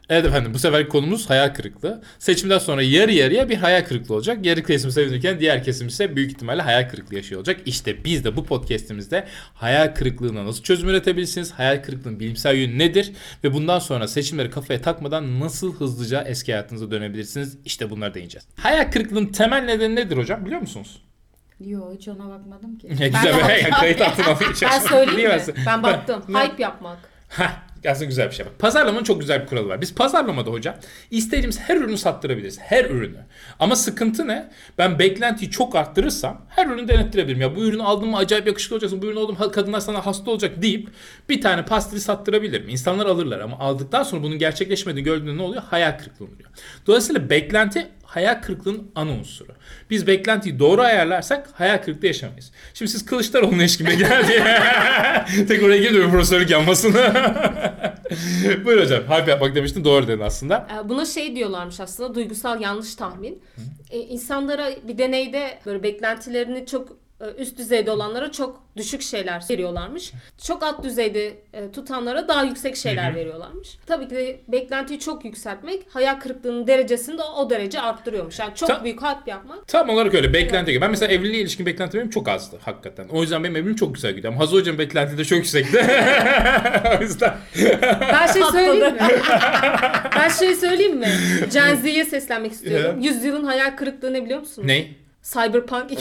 Evet efendim, bu sefer konumuz hayal kırıklığı. Seçimden sonra yarı yarıya bir hayal kırıklığı olacak. Yarı kesim sevinirken diğer kesim ise büyük ihtimalle hayal kırıklığı yaşıyor olacak. İşte biz de bu podcastimizde hayal kırıklığına nasıl çözüm üretebilirsiniz? Hayal kırıklığının bilimsel yönü nedir? Ve bundan sonra seçimleri kafaya takmadan nasıl hızlıca eski hayatınıza dönebilirsiniz? İşte bunları değineceğiz. Hayal kırıklığının temel nedeni nedir hocam, biliyor musunuz? Yo, hiç ona bakmadım ki. Güzel bir kayıt altına alıyor. Ben söyleyeyim mi? Niye Ben baktım. Hype yapmak. Aslında güzel bir şey. Bak, pazarlamanın çok güzel bir kuralı var. Biz pazarlamada hocam istediğimiz her ürünü sattırabiliriz. Her ürünü. Ama sıkıntı ne? Ben beklentiyi çok arttırırsam her ürünü denettirebilirim. Ya bu ürünü aldım mı acayip yakışıklı olacaksın. Bu ürünü aldım kadınlar sana hasta olacak deyip bir tane pastili sattırabilirim. İnsanlar alırlar ama aldıktan sonra bunun gerçekleşmediğini gördüğünde ne oluyor? Hayal kırıklığı oluyor. Dolayısıyla beklenti hayal kırıklığının ana unsuru. Biz beklentiyi doğru ayarlarsak hayal kırıklığı yaşamayız. Şimdi siz Kılıçdaroğlu'nun eşkime geldi. Tek oraya geliyor profesörlük yanmasını. Buyur hocam. Hype yapmak demiştin, doğru dedin aslında. Buna şey diyorlarmış aslında, duygusal yanlış tahmin. İnsanlara bir deneyde böyle beklentilerini çok üst düzeyde olanlara çok düşük şeyler veriyorlarmış. Çok alt düzeyde tutanlara daha yüksek şeyler veriyorlarmış. Tabii ki de beklentiyi çok yükseltmek hayal kırıklığının derecesini de o derece arttırıyormuş. Yani çok büyük hype yapmak. Tam olarak öyle. Beklenti gibi. Ben mesela evliliğe ilişkin beklentim benim çok azdı hakikaten. O yüzden benim evliliğim çok güzel gidiyor. Ama Hazı Hoca'nın beklenti de çok yüksekti. O yüzden. Ben şey söyleyeyim mi? Gen Z'ye seslenmek istiyorum. Yüzyılın hayal kırıklığı ne biliyor musunuz? Ne? Cyberpunk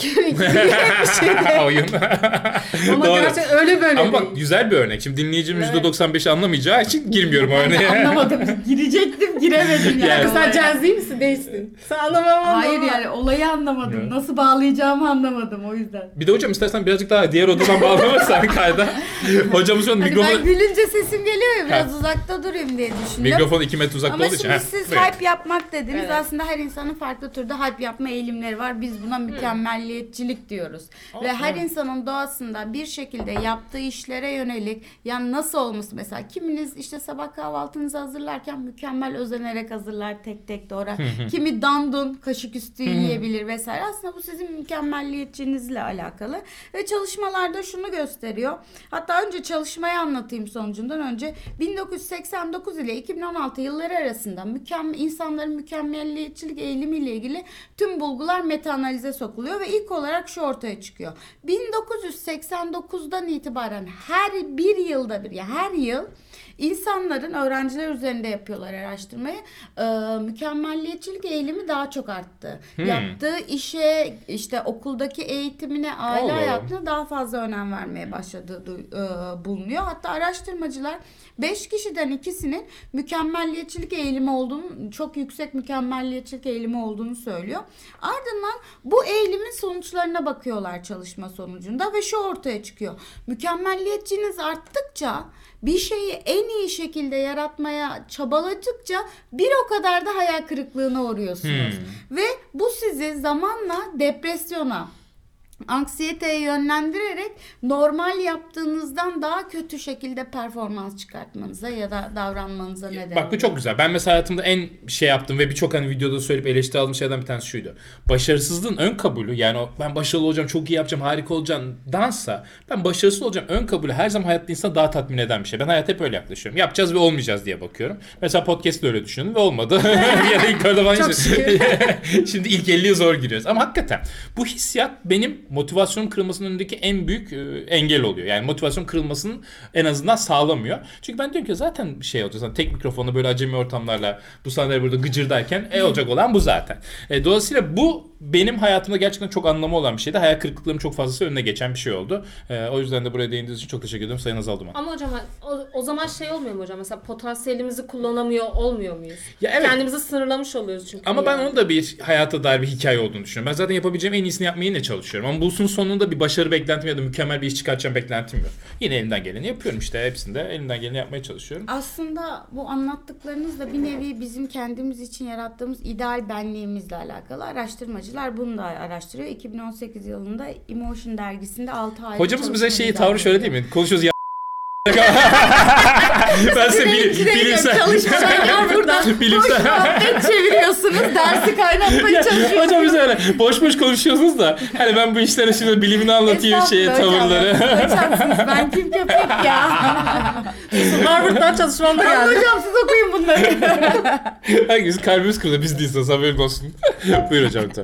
2077. Oyun. Ama gerçekten öyle böyle Ama değil. bak, güzel bir örnek. Şimdi dinleyicinin %95'i anlamayacağı için girmiyorum o örneğe. Anlamadım. Girecektim, giremedim yani. Yani. Sen Gen Z misin? Değilsin. Sen anlamam. Hayır yani olayı anlamadım. Nasıl bağlayacağımı anlamadım o yüzden. Bir de hocam istersen birazcık daha diğer odadan bağlamazsan kayda. Hocamız şu an Hani mikrofonu... ben gülünce sesim geliyor ya, biraz uzakta durayım diye düşündüm. Mikrofon 2 metre uzakta Ama olduğu için. şimdi siz buyurun. hype yapmak dediniz. Evet. Aslında her insanın farklı türde hype yapma eğilimleri var. Biz buna mükemmelliyetçilik diyoruz. Ve her insanın doğasında bir şekilde yaptığı işlere yönelik, yani nasıl olması, mesela kiminiz işte sabah kahvaltınızı hazırlarken mükemmel özenerek hazırlar, tek tek doğrar. Kimi dandun kaşık üstü yiyebilir vesaire. Aslında bu sizin mükemmelliyetçinizle alakalı. Ve çalışmalarda şunu gösteriyor. Hatta önce çalışmayı anlatayım sonucundan önce. 1989 ile 2016 yılları arasında insanların mükemmelliyetçilik eğilimiyle ilgili tüm bulgular meta-analize sokuluyor ve ilk olarak şu ortaya çıkıyor. 1989'dan itibaren her bir yılda bir, yani her yıl insanların, öğrenciler üzerinde yapıyorlar araştırmayı, mükemmelliyetçilik eğilimi daha çok arttı. Yaptığı işe, işte okuldaki eğitimine, aile hayatına daha fazla önem vermeye başladığı bulunuyor. Hatta araştırmacılar 5 kişiden ikisinin mükemmelliyetçilik eğilimi olduğunu, çok yüksek mükemmelliyetçilik eğilimi olduğunu söylüyor. Ardından bu eğilimin sonuçlarına bakıyorlar çalışma sonucunda ve şu ortaya çıkıyor. Mükemmelliyetçiniz arttıkça, bir şeyi en iyi şekilde yaratmaya çabaladıkça bir o kadar da hayal kırıklığına uğruyorsunuz. Ve bu sizi zamanla depresyona, anksiyeteye yönlendirerek normal yaptığınızdan daha kötü şekilde performans çıkartmanıza ya da davranmanıza neden oluyor. Bak, bu çok güzel. Ben mesela hayatımda en şey yaptım ve birçok hani videoda söyleyip eleştiri aldığım şeylerden bir tanesi şuydu. Başarısızlığın ön kabulü, yani ben başarılı olacağım, çok iyi yapacağım, harika olacağım dansa, ben başarısız olacağım ön kabulü her zaman hayatta insanı daha tatmin eden bir şey. Ben hayata hep öyle yaklaşıyorum. Yapacağız ve olmayacağız diye bakıyorum. Mesela podcast'te öyle düşündüm ve olmadı. Ya da ilk orada falan şimdi ilk 50'ye zor giriyoruz. Ama hakikaten bu hissiyat benim motivasyonun kırılmasının önündeki en büyük engel oluyor. Yani motivasyon kırılmasının en azından sağlamıyor. Çünkü ben diyorum ki zaten bir şey olacak. Zaten tek mikrofonla böyle acemi ortamlarla bu sahneler burada gıcırdayken olacak olan bu zaten. Dolayısıyla bu benim hayatımda gerçekten çok anlamı olan bir şeydi. Hayal kırıklıklarım çok fazlası önüne geçen bir şey oldu. O yüzden de buraya değindiğiniz için çok teşekkür ederim Sayın Azal Duman. Ama hocam o zaman şey olmuyor mu hocam? Mesela potansiyelimizi kullanamıyor olmuyor muyuz? Ya evet. Kendimizi sınırlamış oluyoruz çünkü. Ama ben onun da bir hayata dair bir hikaye olduğunu düşünüyorum. Ben zaten yapabileceğim en iyisini yapmaya yine çalışıyorum. Ama bunun sonunda bir başarı beklentim ya da mükemmel bir iş çıkartacağım beklentim yok. Yine elimden geleni yapıyorum işte. Hepsinde elimden geleni yapmaya çalışıyorum. Aslında bu anlattıklarınız da bir nevi bizim kendimiz için yarattığımız ideal benliğimizle alakalı. Araştırmacılar bunu da araştırıyor. 2018 yılında Emotion dergisinde 6 aylık Hocamız bize çalışma tavrı şöyle değil mi? Konuşuyoruz ya Ben size bilimsel çalışmalar var burada. Boş bilimsel. muhabbet çeviriyorsunuz. Dersi kaynatmaya çalışıyorsunuz. Hocam biz öyle boş boş konuşuyorsunuz da hani ben bu işlere şimdi bilimini anlatayım tavırları. Hocam ben kim köpek ya. Harvard'dan çalışmamda geldi. Hocam siz okuyun bunları. Herkes kalbimiz kırıldı biz değilsiniz haberin olsun. Buyur hocam lütfen.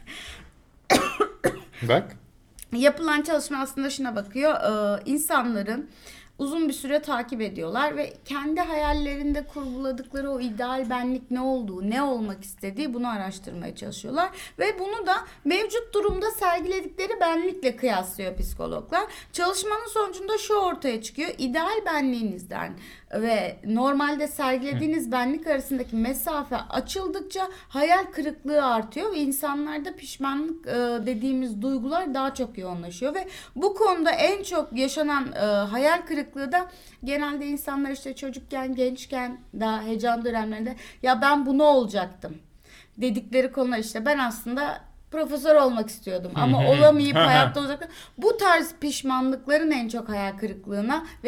Bak. Yapılan çalışma aslında şuna bakıyor. İnsanların uzun bir süre takip ediyorlar ve kendi hayallerinde kurguladıkları o ideal benlik ne olduğu, ne olmak istediği bunu araştırmaya çalışıyorlar. Ve bunu da mevcut durumda sergiledikleri benlikle kıyaslıyor psikologlar. Çalışmanın sonucunda şu ortaya çıkıyor. İdeal benliğinizden ve normalde sergilediğiniz benlik arasındaki mesafe açıldıkça hayal kırıklığı artıyor ve insanlarda pişmanlık dediğimiz duygular daha çok yoğunlaşıyor ve bu konuda en çok yaşanan hayal kırıklığı da genelde insanlar işte çocukken, gençken daha heyecan dönemlerinde ya ben bunu olacaktım dedikleri konular işte ben aslında profesör olmak istiyordum ama olamayıp hayatta olacaktım. Bu tarz pişmanlıkların en çok hayal kırıklığına ve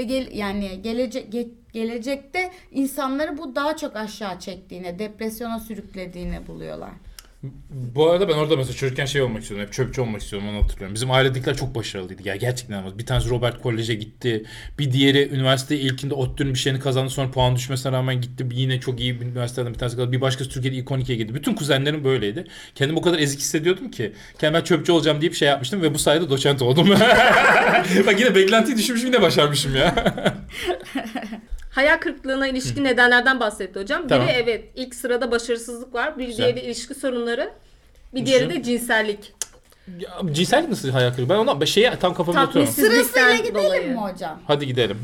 gelecekte insanları bu daha çok aşağı çektiğine, depresyona sürüklediğine buluyorlar. Bu arada ben orada mesela çocukken şey olmak istiyordum. Hep çöpçü olmak istiyordum onu hatırlıyorum. Bizim ailedekiler çok başarılıydı. Ya gerçekten ama bir tanesi Robert College'e gitti. Bir diğeri üniversite ilkinde ODTÜ'nün bir şeyini kazandı. Sonra puan düşmesine rağmen gitti. Yine çok iyi bir üniversiteden bir tanesi kazandı. Bir başkası Türkiye'de ilk 12'ye gitti. Bütün kuzenlerim böyleydi. Kendimi o kadar ezik hissediyordum ki. Kendime ben çöpçü olacağım deyip şey yapmıştım ve bu sayede doçent oldum. Bak yine beklentiyi düşürmüşüm yine başarmışım ya. Hayal kırıklığına ilişkin nedenlerden bahsetti hocam. Tamam. Biri evet ilk sırada başarısızlık var. Bir diğeri ilişki sorunları. Bir diğeri de cinsellik. Ya, cinsellik nasıl hayal kırıklığı? Ben ona tam kafamda oturamam. Sırasıyla gidelim mi hocam? Hadi gidelim.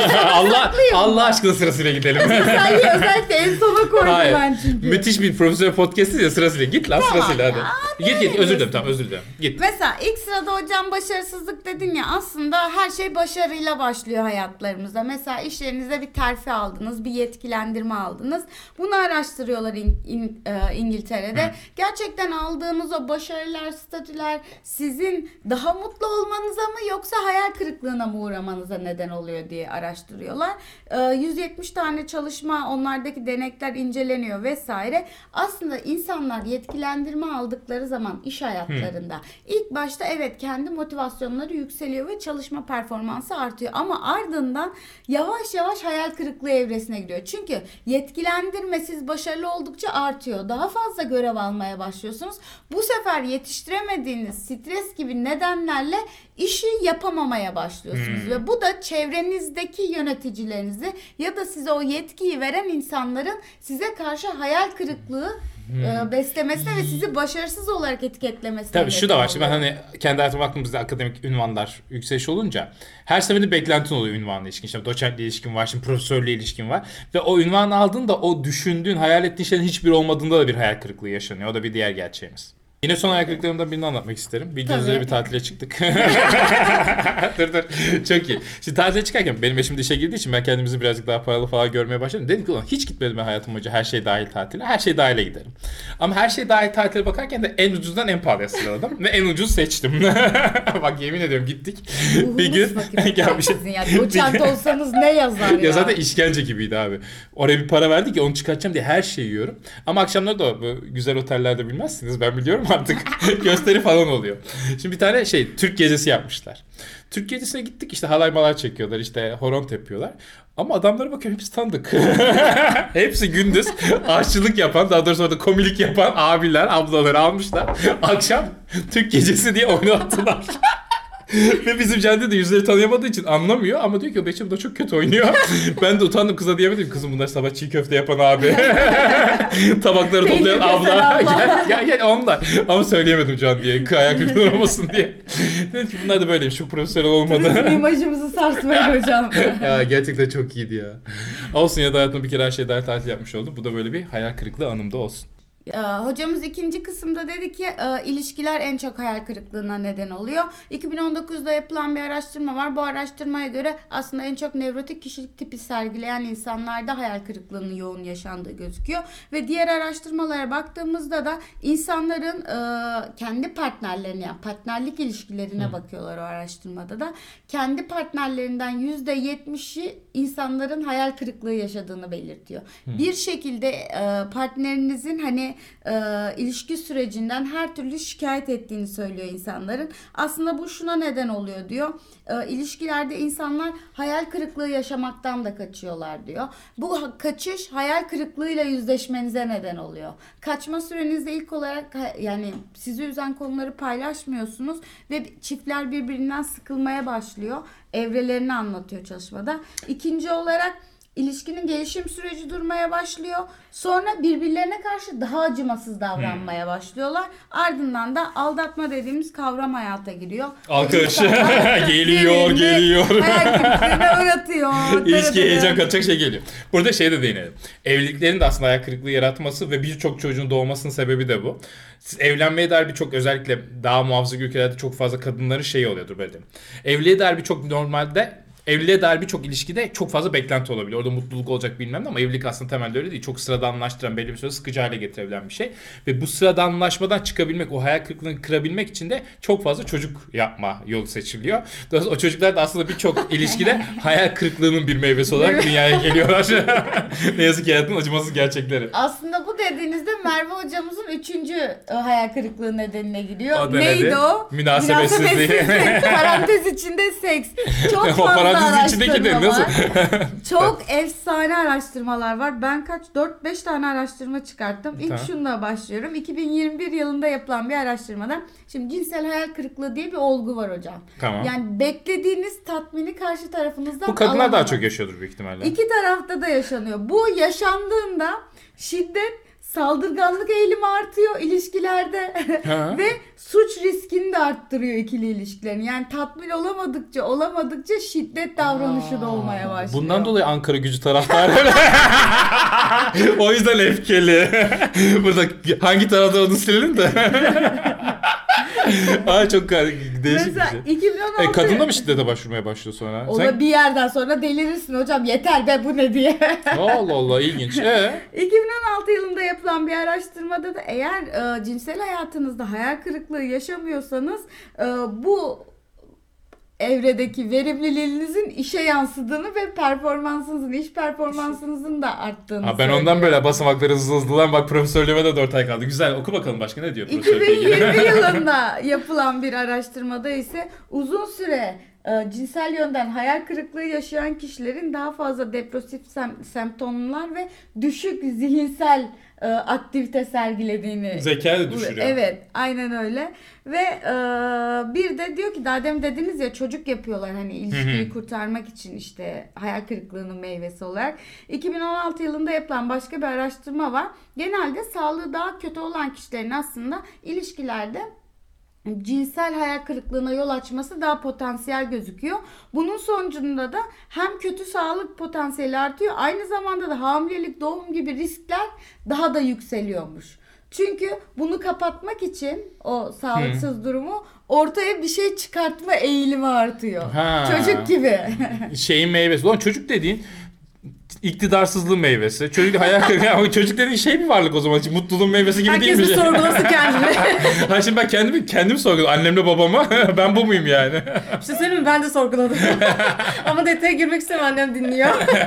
Allah aşkına sırasıyla gidelim. Cinselliği özellikle en sona koydum Hayır. ben çünkü. Müthiş bir profesör podcast'i ya sırasıyla. Git lan Tamam sırasıyla ya, hadi. Git özür dilerim. Git. Mesela ilk sırada hocam başarısızlık dedin ya aslında her şey başarıyla başlıyor hayatlarımızda. Mesela işlerinizde bir terfi aldınız, bir yetkilendirme aldınız. Bunu araştırıyorlar İngiltere'de. Gerçekten aldığınız o başarılar, statüler sizin daha mutlu olmanıza mı yoksa hayal kırıklığına mı uğramanıza neden oluyor diye araştırıyorlar. 170 tane çalışma, onlardaki denekler inceleniyor vesaire. Aslında insanlar yetkilendirme aldıkları zaman iş hayatlarında ilk başta evet kendi motivasyonları yükseliyor ve çalışma performansı artıyor ama ardından yavaş yavaş hayal kırıklığı evresine giriyor. Çünkü yetkilendirme siz başarılı oldukça artıyor. Daha fazla görev almaya başlıyorsunuz. Bu sefer yetiştiremediğiniz stres gibi nedenlerle işi yapamamaya başlıyorsunuz ve bu da çevrenizdeki yöneticilerinizi ya da size o yetkiyi veren insanların size karşı hayal kırıklığı beslemesine ve sizi başarısız olarak etiketlemesine. Tabii şu da var. Şimdi ben hani kendi hayatıma baktığımızda akademik ünvanlar yükseliş olunca her seferinde beklentin oluyor ünvanla ilişkin. İşte doçentle ilişkin var, şimdi profesörle ilişkin var. Ve o ünvanı aldığında o düşündüğün, hayal ettiğin şeylerin hiçbiri olmadığında da bir hayal kırıklığı yaşanıyor. O da bir diğer gerçeğimiz. Yine son hayal kırıklarımdan birini anlatmak isterim. Bildiğiniz üzere bir tatile çıktık. dur. Çok iyi. Şimdi tatile çıkarken benim eşim de işe girdiği için ben kendimizi birazcık daha paralı falan görmeye başladım. Dedim ki ulan hiç gitmedim ben hayatım boyunca her şey dahil tatile. Her şey dahile giderim. Ama her şey dahil tatile bakarken de en ucuzdan en pahalıya sıraladım. Ve en ucuz seçtim. Bak yemin ediyorum gittik. Bir gün gelmişim. Ya doçent olsanız ne yazar ya? Ya zaten işkence gibiydi abi. Oraya bir para verdik ya onu çıkartacağım diye her şeyi yiyorum. Ama akşamları da bu güzel otellerde bilmezsiniz ben biliyorum artık gösteri falan oluyor. Şimdi bir tane Türk gecesi yapmışlar. Türk gecesine gittik işte halay malay çekiyorlar işte horon tepiyorlar. Ama adamlara bakıyorum hepsi tanıdık. Hepsi gündüz aşçılık yapan daha doğrusu orada komilik yapan abiler ablaları almışlar. Akşam Türk gecesi diye oynattılar. Ve bizim Cende de yüzleri tanıyamadığı için anlamıyor ama diyor ki o Beçe bu da çok kötü oynuyor. Ben de utandım kıza diyemedim. Kızım bunlar sabah çiğ köfte yapan abi. Tabakları toplayan abla. Gel onlar. Ama söyleyemedim Can diye. Ayak kırıklığı olmasın diye. Dedim ki bunlar da böyleymiş. Çok profesyonel olmadı. Bizim imajımızı sarsmayın hocam. Ya gerçekten çok iyiydi ya. Olsun ya da hayatımda bir kere her şey dair tatil yapmış oldum. Bu da böyle bir hayal kırıklığı anımda olsun. Hocamız ikinci kısımda dedi ki ilişkiler en çok hayal kırıklığına neden oluyor. 2019'da yapılan bir araştırma var. Bu araştırmaya göre aslında en çok nevrotik kişilik tipi sergileyen insanlarda hayal kırıklığının yoğun yaşandığı gözüküyor. Ve diğer araştırmalara baktığımızda da insanların kendi partnerlerine, yani partnerlik ilişkilerine bakıyorlar o araştırmada da. Kendi partnerlerinden %70'i insanların hayal kırıklığı yaşadığını belirtiyor. Bir şekilde partnerinizin hani ilişki sürecinden her türlü şikayet ettiğini söylüyor insanların. Aslında bu şuna neden oluyor diyor. İlişkilerde insanlar hayal kırıklığı yaşamaktan da kaçıyorlar diyor. Bu kaçış hayal kırıklığıyla yüzleşmenize neden oluyor. Kaçma sürenizde ilk olarak yani sizi üzen konuları paylaşmıyorsunuz ve çiftler birbirinden sıkılmaya başlıyor. Evrelerini anlatıyor çalışmada. İkinci olarak İlişkinin gelişim süreci durmaya başlıyor. Sonra birbirlerine karşı daha acımasız davranmaya başlıyorlar. Ardından da aldatma dediğimiz kavram hayata giriyor. Alkış. geliyor. Hayal kırıklığına uğratıyor. İlişkiye heyecan katacak şey geliyor. Burada şey de değinelim. Evliliklerin de aslında hayal kırıklığı yaratması ve birçok çocuğun doğmasının sebebi de bu. Evlenmeye dair birçok, özellikle daha muhafazakar ülkelerde çok fazla kadınların şeyi oluyordur böyle. Evliliğe dair birçok normalde evliliğe dair birçok ilişkide çok fazla beklenti olabiliyor. Orada mutluluk olacak bilmem ne, ama evlilik aslında temelde öyle değil. Çok sıradanlaştıran, belli bir süre sıkıcı hale getirebilen bir şey. Ve bu sıradanlaşmadan çıkabilmek, o hayal kırıklığını kırabilmek için de çok fazla çocuk yapma yolu seçiliyor. Dolayısıyla o çocuklar da aslında birçok ilişkide hayal kırıklığının bir meyvesi olarak dünyaya geliyorlar. Ne yazık ki hayatın acımasız gerçekleri. Aslında bu dediğinizde Merve hocamızın 3. hayal kırıklığı nedenine gidiyor. O da neydi o? Münasebetsizliği. Parantez içinde seks. Çok O fazla parantezin içindeki de araştırma nasıl? var. Çok efsane araştırmalar var. Ben 4-5 tane araştırma çıkarttım. İlk Tamam. şununla başlıyorum. 2021 yılında yapılan bir araştırmada. Şimdi cinsel hayal kırıklığı diye bir olgu var hocam. Tamam. Yani beklediğiniz tatmini karşı tarafınızdan Bu kadınlar daha alamamak. çok yaşıyordur büyük ihtimalle. İki tarafta da yaşanıyor. Bu yaşandığında şiddet, saldırganlık eğilimi artıyor ilişkilerde Ha. ve suç riskini de arttırıyor ikili ilişkilerin. Yani tatmin olamadıkça şiddet davranışı da olmaya başlıyor. Bundan dolayı Ankara Gücü taraftarı. O yüzden öfkeli. Burada hangi tarafta olduğunu silelim de. Ay çok değişik bir Mesela şey. 2016 Kadın da mı şiddete başvurmaya başlıyor sonra? o da bir yerden sonra delirirsin hocam, yeter be bu ne diye. Allah Allah, ilginç. 2016 yılında yapılan bir araştırmada da eğer cinsel hayatınızda hayal kırıklığı yaşamıyorsanız bu evredeki verimliliğinizin işe yansıdığını ve iş performansınızın da arttığını Ha, ben ondan böyle basamakları hızlı lan, bak profesörlüğüme de 4 ay kaldı. Güzel, oku bakalım başka ne diyor profesörlüğe ilgili. 2020 yılında yapılan bir araştırmada ise uzun süre cinsel yönden hayal kırıklığı yaşayan kişilerin daha fazla depresif semptomlar ve düşük zihinsel aktivite sergilediğini. Zeka da düşürüyor. Evet, aynen öyle. Ve bir de diyor ki, daha demin dediniz ya, çocuk yapıyorlar hani ilişkiyi kurtarmak için, işte hayal kırıklığının meyvesi olarak. 2016 yılında yapılan başka bir araştırma var. Genelde sağlığı daha kötü olan kişilerin aslında ilişkilerde cinsel hayal kırıklığına yol açması daha potansiyel gözüküyor. Bunun sonucunda da hem kötü sağlık potansiyeli artıyor, aynı zamanda da hamilelik, doğum gibi riskler daha da yükseliyormuş. Çünkü bunu kapatmak için o sağlıksız durumu ortaya bir şey çıkartma eğilimi artıyor. Ha. Çocuk gibi. Şeyin meyvesi. Ulan çocuk dediğin iktidarsızlığın meyvesi. Çocuk hayal kırıklığı. Çocuk dediğin şey bir varlık o zaman. Mutluluğun meyvesi gibi değil mi? Herkes bir sorgulasın kendini. Ha, şimdi ben kendimi sorguladım. Annemle babama. Ben bu muyum yani? Bir şey söyleyeyim mi? Ben de sorguladım. Ama detaya girmek istemiyorum, annem dinliyor.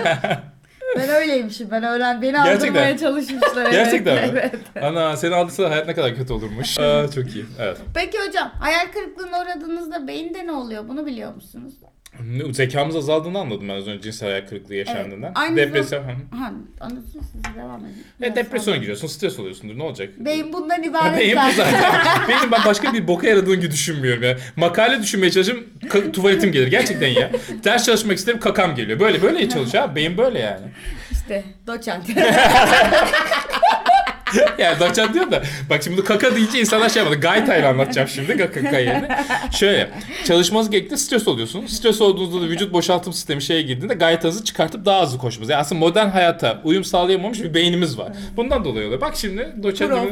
Ben öyleymişim. Beni Gerçekten. aldırmaya çalışmışlar. Evet. Gerçekten mi? Evet. Ana, seni aldıysa hayat ne kadar kötü olurmuş. Aa, çok iyi. Evet. Peki hocam, hayal kırıklığına uğradığınızda beyinde ne oluyor? Bunu biliyor musunuz? Zekamız azaldığını anladım ben az önce cinsel hayal kırıklığı yaşandığından. Aynı Depresyon. Anlatın, siz devam edin. Depresyona giriyorsun, stres oluyorsundur. Ne olacak? Beyin bundan ibaret Benim bu zaten. zaten. Benim ben başka bir boka yaradığını gibi düşünmüyorum ya. Makale düşünmeye çalışıyorum, tuvaletim gelir. Gerçekten ya. Ders çalışmak isterim, kakam geliyor. Böyle çalışıyor abi. Beyin böyle yani. İşte doçent. Yani doçent diyor da bak şimdi kaka deyince insanlar şey yapmadı. Gayta ile anlatacağım şimdi kakayı. Şöyle çalışmanız gerektiğinde stres oluyorsunuz. Stres olduğunuzda da vücut boşaltım sistemi şeye girdiğinde gaytanızı çıkartıp daha hızlı koşmanız. Yani aslında modern hayata uyum sağlayamamış bir beynimiz var. Bundan dolayı oluyor. Bak şimdi doçentimi...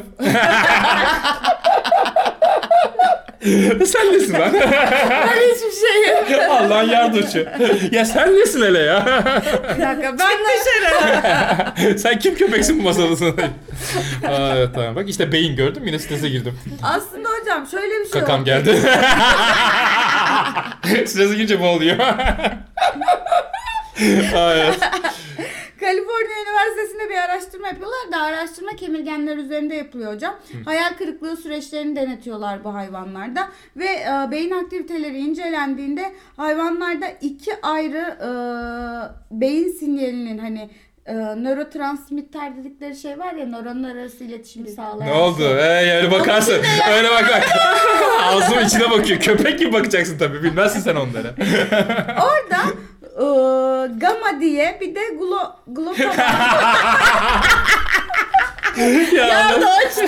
Sen nesin lan? Ben hiçbir şeyim. Allah'ın yardımcı. Ya sen nesin hele ya? Bir dakika ben dışarı. Sen kim köpeksin bu masadasın? Evet tamam. Bak işte beyin gördüm yine strese girdim. Aslında hocam şöyle bir şey Kakam oldu. geldi. Strese girince bu oluyor. Evet. Kaliforniya Üniversitesi'nde bir araştırma yapıyorlar da araştırma kemirgenler üzerinde yapılıyor hocam. Hayal kırıklığı süreçlerini denetiyorlar bu hayvanlarda ve beyin aktiviteleri incelendiğinde hayvanlarda 2 ayrı beyin sinyalinin hani nörotransmitter dedikleri şey var ya, nöronlar arası iletişimi sağlayan. Ne oldu? Öyle bakarsın. Öyle bak. Ağzımın içine bakıyor. Köpek gibi bakacaksın tabii. Bilmezsin sen onları. Orada gamma diye bir de glofama. Ya da açtı.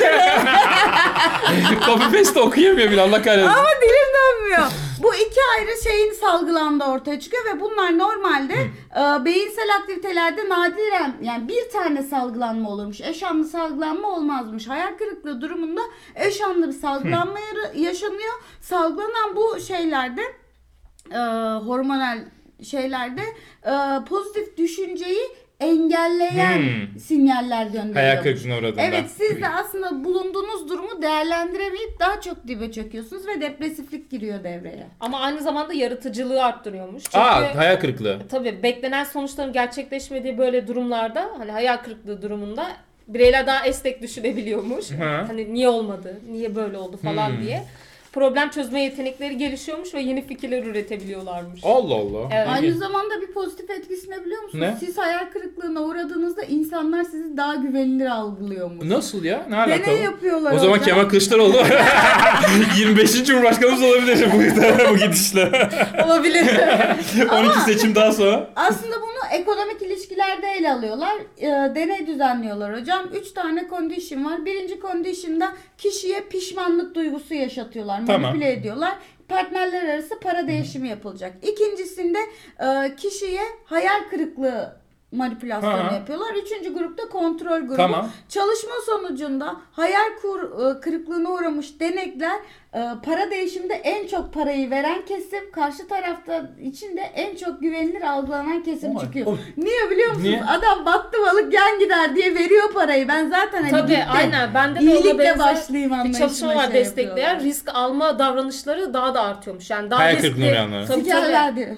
copy paste okuyamıyor bile Allah kahretsin. Ama dilim dönmüyor. Bu 2 ayrı şeyin salgılandığı ortaya çıkıyor ve bunlar normalde beyinsel aktivitelerde nadiren yani bir tane salgılanma olurmuş. Eşanlı salgılanma olmazmış. Hayal kırıklığı durumunda eşanlı bir salgılanma yaşanıyor. Salgılanan bu şeylerde hormonal şeylerde pozitif düşünceyi engelleyen sinyaller gönderiyor. Hayal kırıklığına uğradığında. Evet, siz de aslında bulunduğunuz durumu değerlendiremeyip daha çok dibe çöküyorsunuz ve depresiflik giriyor devreye. Ama aynı zamanda yaratıcılığı arttırıyormuş. Çünkü Hayal kırıklığı. tabii beklenen sonuçların gerçekleşmediği böyle durumlarda hani hayal kırıklığı durumunda bireyler daha esnek düşünebiliyormuş. Hani niye olmadı, niye böyle oldu falan diye. Problem çözme yetenekleri gelişiyormuş ve yeni fikirler üretebiliyorlarmış. Allah Allah. Evet. Aynı zamanda bir pozitif etkisi ne biliyor musunuz? Ne? Siz hayal kırıklığına uğradığınızda insanlar sizi daha güvenilir algılıyormuş. Nasıl ya? Ne alakalı? Deney yapıyorlar O zaman hocam. Kemal Kılıçdaroğlu 25. Cumhurbaşkanımız olabilir bu gidişle. Olabilir. 12 seçim daha sonra. Aslında bunu ekonomik ilişkilerde ele alıyorlar. Deney düzenliyorlar hocam. 3 tane condition var. Birinci condition'da kişiye pişmanlık duygusu yaşatıyorlar. Tamam. Manipüle ediyorlar. Partnerler arası para değişimi yapılacak. İkincisinde kişiye hayal kırıklığı manipülasyonu yapıyorlar. Üçüncü grupta kontrol grubu. Tamam. Çalışma sonucunda hayal kırıklığına uğramış denekler para değişiminde en çok parayı veren kesim, karşı tarafta içinde en çok güvenilir algılanan kesim çıkıyor. Niye biliyor musunuz? Niye? Adam battı balık yan gider diye veriyor parayı. Ben zaten hani Tabii gittim. aynen. Bende de İyilikle ona benzer başlayayım bir anlayışına çalışma var şey destekleyen. yapıyorlar. Risk alma davranışları daha da artıyormuş. Yani daha Hayal riskli. kırıklığına uğrayanlara. Tabii tabii. Sikerler diyor.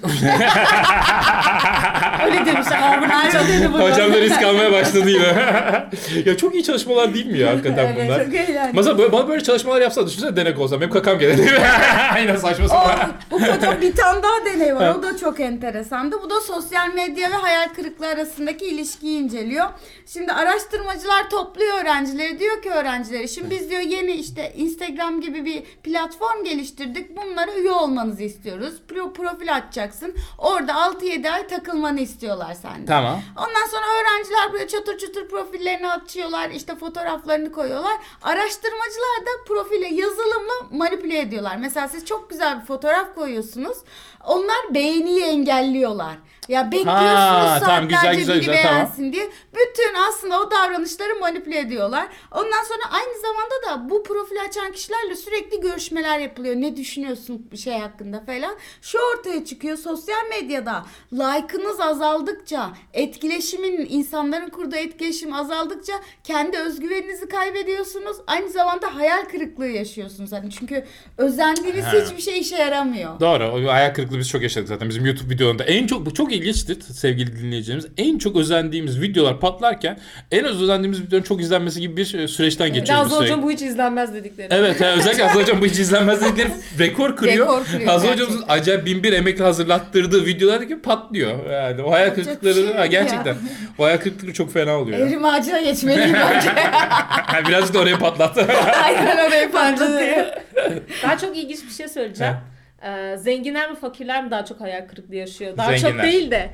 Öyle demiş. Harvard dedi bunu. Hocam da risk almaya başladı yine. Ya çok iyi çalışmalar değil mi ya hakikaten Evet, bunlar? çok eğlenceli. Mesela böyle çalışmalar yapsa düşünsene denek olsam hep kakam gelir. Yine saçma sapan. Bu hocam bir tane daha deney var. O da çok enteresandı. Bu da sosyal medya ve hayal kırıklığı arasındaki ilişkiyi inceliyor. Şimdi araştırmacılar topluyor öğrencileri. Diyor ki öğrencilere şimdi biz diyor yeni işte Instagram gibi bir platform geliştirdik. Bunlara üye olmanızı istiyoruz. Profil açacaksın. Orada 6-7 ay takılmanı istiyorlar senden. Tamam. Ondan sonra öğrenciler böyle çatır çatır profillerini açıyorlar. İşte fotoğraflarını koyuyorlar. Araştırmacılar da profile yazılımla manipüle ediyorlar. Mesela siz çok güzel bir fotoğraf koyuyorsunuz. Onlar beğeniyi engelliyorlar. Ya bekliyorsunuz tamam, saatlerce güzel, biri güzel, beğensin diye. Bütün aslında o davranışları manipüle ediyorlar. Ondan sonra aynı zamanda da bu profili açan kişilerle sürekli görüşmeler yapılıyor. Ne düşünüyorsun bir şey hakkında falan. Şu ortaya çıkıyor, sosyal medyada like'ınız azaldıkça, etkileşimin, insanların kurduğu etkileşim azaldıkça kendi özgüveninizi kaybediyorsunuz. Aynı zamanda hayal kırıklığı yaşıyorsunuz. Hani çünkü özendiğiniz hiçbir şey işe yaramıyor. Doğru. O hayal kırıklığı biz çok yaşadık zaten. Bizim YouTube videolarında en çok, bu çok ilginçtir sevgili dinleyicilerimiz. En çok özendiğimiz videolar patlarken en az özendiğimiz videonun çok izlenmesi gibi bir süreçten geçiyoruz. Hazal Hocam bu hiç izlenmez dedikleri. Evet, yani özellikle Hazal Hocam bu hiç izlenmez dedikleri rekor kırıyor. Rekor kırıyor Hazal gerçekten. Hocamızın acayip 1001 emekle hazırlattırdığı videolar gibi patlıyor. Yani o hayal Yapacak bir kırıklıkları şey yok gerçekten. ya. O hayal kırıklığı çok fena oluyor. Evrim ağacına geçmeliyim bence. Birazcık da oraya patlattı. Aynen orayı patlatıyor. Ben çok ilginç bir şey söyleyeceğim. Zenginler mi fakirler mi daha çok hayal kırıklığı yaşıyor? Daha Zenginler. çok değil de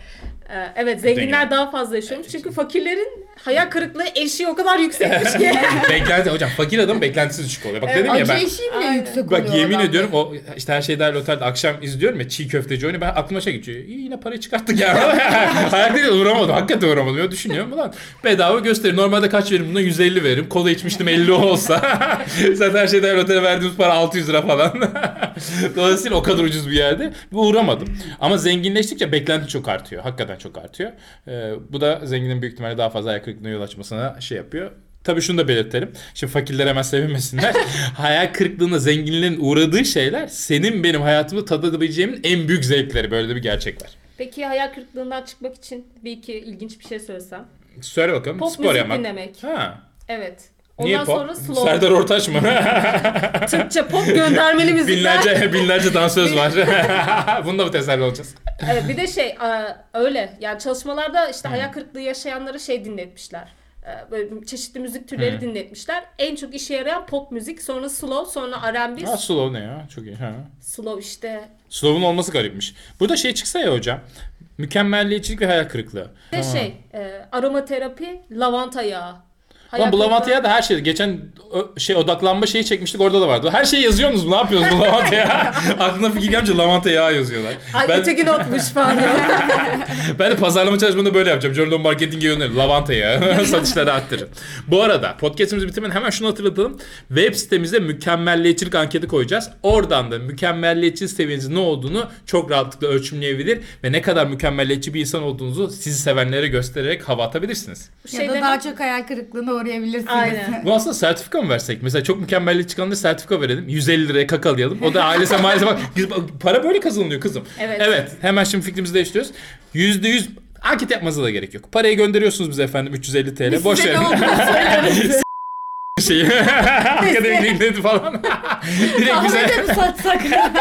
Evet, zenginler Zengin. daha fazla yaşıyormuş. Çünkü fakirlerin hayal kırıklığı eşiği o kadar yüksekmiş ki. Beklenti hocam, fakir adam beklentisi düşük oluyor. Bak dedim ya Acı ben. eşiği bile Aynen. yüksek oluyor. Bak yemin adamda. ediyorum o işte Her Şey Dahil Otel'de akşam izliyorum ya çiğ köfteci oyunu, ben aklıma şey geçiyor. İyi, yine parayı çıkarttık ya. Hayal uğramadım. Hakikaten uğramadım. Ya düşünüyorum ulan bedava gösteri. Normalde kaç veririm? Buna 150 veririm. Kola içmiştim 50 olsa. Zaten Her Şey Dahil Otel'e verdiğimiz para 600 lira falan. Dolayısıyla o kadar ucuz bir yerde. Uğramadım. Ama zenginleştikçe beklenti çok artıyor. Hakikaten çok artıyor. Bu da zenginin büyük ihtimalle daha fazla hayal kırıklığına yol açmasına şey yapıyor. Tabii şunu da belirtelim. Şimdi fakirler hemen sevinmesinler. Hayal kırıklığına zenginlerin uğradığı şeyler senin benim hayatımda tadabileceğimin en büyük zevkleri. Böyle de bir gerçek var. Peki hayal kırıklığından çıkmak için bir iki ilginç bir şey söylesem. Söyle bakalım. Pop Spor müzik yapmak. dinlemek. Ha. Evet. Niye Ondan pop? sonra slow. Serdar Ortaç mı? Türkçe pop göndermeli müzikler. binlerce dansöz var. Bunda mı teselli olacağız? Evet, bir de öyle. Yani çalışmalarda işte hayal kırıklığı yaşayanlara şey dinletmişler. Böyle çeşitli müzik türleri dinletmişler. En çok işe yarayan pop müzik, sonra slow, sonra R&B. Ha, slow ne ya? Çok iyi. Ha. Slow işte. Slow'un olması garipmiş. Burada şey çıksa ya hocam. Mükemmelliyetçilik ve hayal kırıklığı. Bir de aromaterapi, lavanta yağı. Lan bu lavantaya da her şey. Geçen odaklanma şeyi çekmiştik, orada da vardı. Her şeyi yazıyorsunuz. Ne yapıyorsunuz bu lavantaya? Aklına fikir gelince lavanta yağı yazıyorlar. Ay öteki notmuş falan. Ben de pazarlama çalışmamda böyle yapacağım. Journal Marketing'e yönelirim. Lavanta yağı. Satışları arttırın. Bu arada podcast'imizi bitirmeden hemen şunu hatırlatalım. Web sitemize mükemmelliyetçilik anketi koyacağız. Oradan da mükemmelliyetçi seviyenizin ne olduğunu çok rahatlıkla ölçümleyebilir ve ne kadar mükemmelliyetçi bir insan olduğunuzu sizi sevenlere göstererek hava atabilirsiniz. Ya da daha çok hayal kırıklığına uğrayabilirsiniz. Aynen. Bu aslında sertifika mı versek? Mesela çok mükemmelliyetçi çıkanlara sertifika verelim. 150 liraya kakalayalım. O da ailesine maalesef bak. Para böyle kazanılıyor kızım. Evet. Hemen şimdi fikrimizi değiştiriyoruz. %100 anket yapmanıza da gerek yok. Parayı gönderiyorsunuz bize efendim 350 TL. Biz Boş size ne verin. olduğunu söyleriz. Şeyi. Akademik linkleri falan. Direkt bize Ahmet'e mi satsak?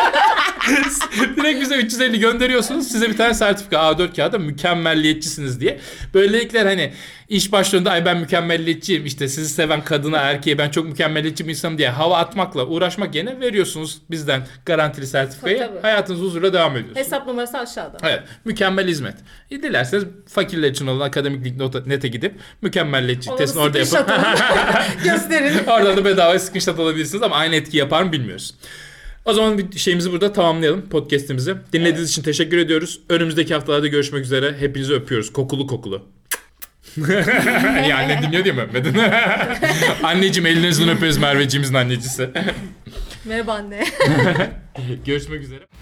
direkt bize 350 gönderiyorsunuz. Size bir tane sertifika A4 kağıda mükemmelliyetçisiniz diye. Böylelikle hani iş başlarında ay ben mükemmelliyetçiyim, işte sizi seven kadına erkeğe ben çok mükemmelliyetçi bir insanım diye hava atmakla uğraşmak yerine veriyorsunuz bizden garantili sertifikayı. Tabii. Hayatınız huzurla devam ediyorsunuz. Hesap numarası aşağıda. Evet. Mükemmel hizmet. Dilerseniz fakirler için olan akademik.net'e gidip mükemmelliyetçi Onu testini orada yapın. Gösterin. Oradan da bedava screenshot alabilirsiniz ama aynı etki yapar mı bilmiyoruz. O zaman bir şeyimizi burada tamamlayalım, podcast'imizi. Dinlediğiniz için teşekkür ediyoruz. Önümüzdeki haftalarda görüşmek üzere. Hepinizi öpüyoruz. Kokulu kokulu. Ya anne dinliyor diye mi öpmedin? Anneciğim ellerinizden öperiz, Merveciğimizin annecisi. Merhaba anne. Görüşmek üzere.